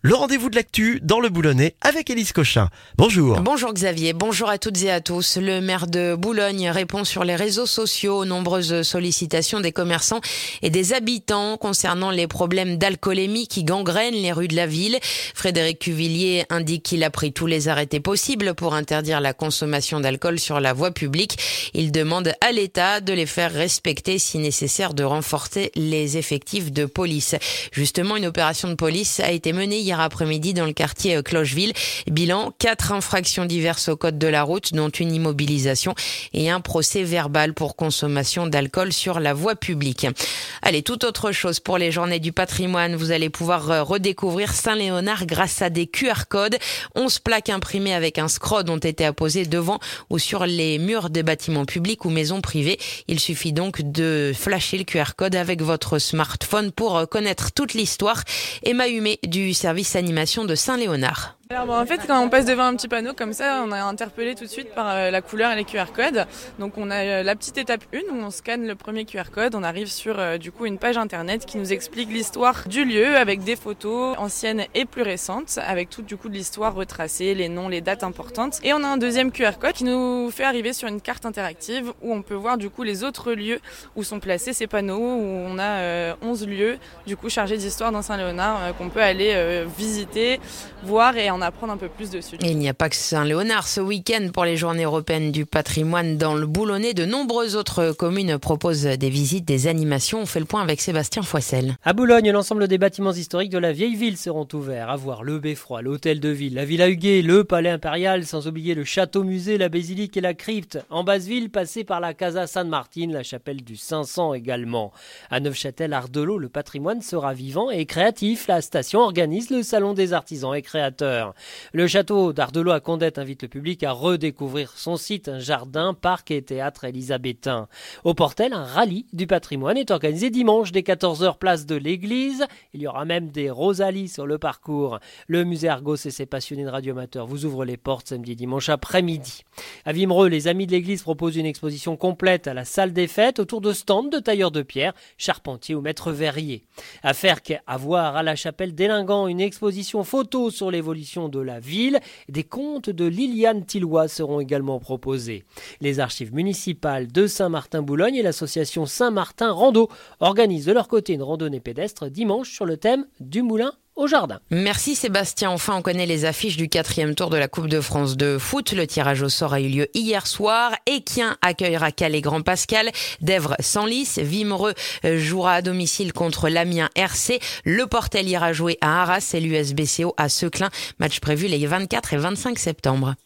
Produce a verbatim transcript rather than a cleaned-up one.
Le rendez-vous de l'actu dans le Boulonnais avec Élise Cochin. Bonjour. Bonjour Xavier, bonjour à toutes et à tous. Le maire de Boulogne répond sur les réseaux sociaux aux nombreuses sollicitations des commerçants et des habitants concernant les problèmes d'alcoolémie qui gangrènent les rues de la ville. Frédéric Cuvillier indique qu'il a pris tous les arrêtés possibles pour interdire la consommation d'alcool sur la voie publique. Il demande à l'État de les faire respecter, si nécessaire de renforcer les effectifs de police. Justement, une opération de police a été menée hier après-midi dans le quartier Clocheville. Bilan, quatre infractions diverses au code de la route, dont une immobilisation et un procès verbal pour consommation d'alcool sur la voie publique. Allez, toute autre chose pour les journées du patrimoine. Vous allez pouvoir redécouvrir Saint-Léonard grâce à des Q R codes. onze plaques imprimées avec un scrod ont été apposées devant ou sur les murs des bâtiments publics ou maisons privées. Il suffit donc de flasher le Q R code avec votre smartphone pour connaître toute l'histoire. Emma Humet du service animation de Saint-Léonard. Alors bon, en fait, quand on passe devant un petit panneau comme ça, on est interpellé tout de suite par euh, la couleur et les Q R codes. Donc on a euh, la petite étape un où on scanne le premier Q R code, on arrive sur euh, du coup une page internet qui nous explique l'histoire du lieu avec des photos anciennes et plus récentes, avec tout du coup de l'histoire retracée, les noms, les dates importantes. Et on a un deuxième Q R code qui nous fait arriver sur une carte interactive où on peut voir du coup les autres lieux où sont placés ces panneaux, où on a euh, onze lieux du coup chargés d'histoire dans Saint-Léonard euh, qu'on peut aller euh, visiter, voir et en apprendre un peu plus dessus. Et il n'y a pas que Saint-Léonard. Ce week-end, pour les journées européennes du patrimoine dans le Boulonnais, de nombreuses autres communes proposent des visites, des animations. On fait le point avec Sébastien Foissel. À Boulogne, l'ensemble des bâtiments historiques de la vieille ville seront ouverts. À voir le Beffroi, l'hôtel de ville, la Villa Huguet, le palais impérial, sans oublier le château-musée, la basilique et la crypte. En Basse-Ville, passez par la Casa Sainte-Martine, la chapelle du cinq cents également. À Neufchâtel-Ardelot, le patrimoine sera vivant et créatif. La station organise le salon des artisans et créateurs. Le château d'Ardelot à Condette invite le public à redécouvrir son site, un jardin, parc et théâtre élisabétain. Au Portel, un rallye du patrimoine est organisé dimanche dès quatorze heures place de l'église. Il y aura même des rosalies sur le parcours. Le musée Argos et ses passionnés de radioamateurs vous ouvrent les portes samedi et dimanche après-midi. À Vimereux, les amis de l'église proposent une exposition complète à la salle des fêtes autour de stands de tailleurs de pierre, charpentiers ou maîtres verriers. À Fercq, à voir à la chapelle d'Élingant, une exposition photo sur l'évolution de la ville. Des contes de Liliane Tillois seront également proposés. Les archives municipales de Saint-Martin-Boulogne et l'association Saint-Martin Rando organisent de leur côté une randonnée pédestre dimanche sur le thème du moulin au jardin. Merci Sébastien. Enfin, on connaît les affiches du quatrième tour de la Coupe de France de foot. Le tirage au sort a eu lieu hier soir. Équien accueillera Calais Grand Pascal. Dèvres Senlis. Vimereux jouera à domicile contre l'Amiens R C. Le Portel ira jouer à Arras et l'U S B C O à Seclin. Match prévu les vingt-quatre et vingt-cinq septembre.